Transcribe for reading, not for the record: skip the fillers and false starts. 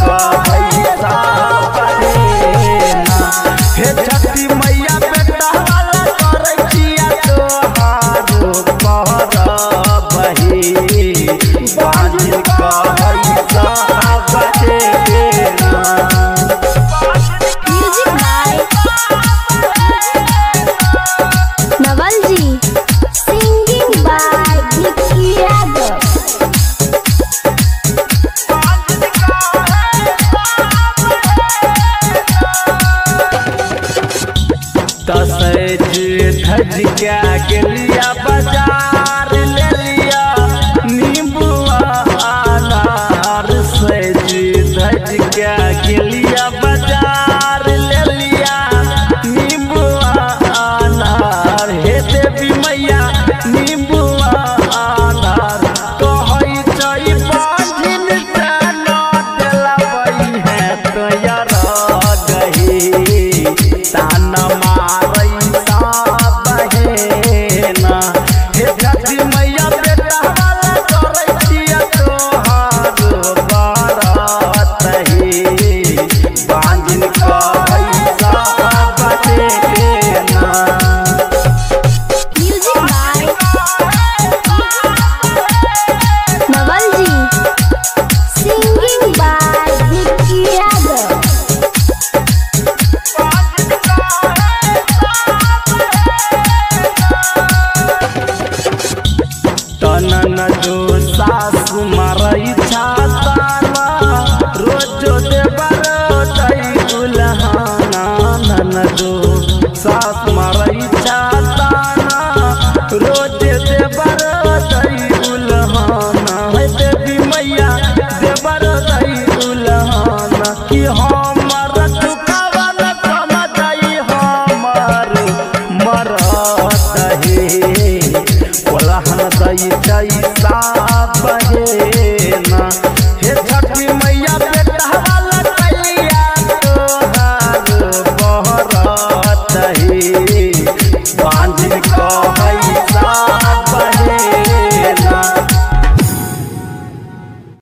कहैसा बहेना। हे छठी मैया बेटा वाला करे छिया तोहारो कहर बही बांझिन कहैसा बहेना। Naval ji singing by Vicky Yadav. तसज धज क्या गेलिया बाजार ले लिया नींबुआ अनार। सज धज क्या गेलिया बाजार ले लिया नींबुआ अनार। हे देवी मैया नींबुआ अनार कहै छै बांझिन तना दिलबै है तोयर गही ताना मारैसा बहेना। हे छठी मैया बेटा वाला करे छिया तोहारो बरतही बांझिन कहैसा बहेना। Music by Naval ji singing by Vicky Yadav. तनन जो सासु मारै छाताना रोजो देवर दै दुल्हना। नन जो सासु मारै छाताना रोज देवर दै दुल्हना। हे देवी मैया देवर दै दुल्हना कि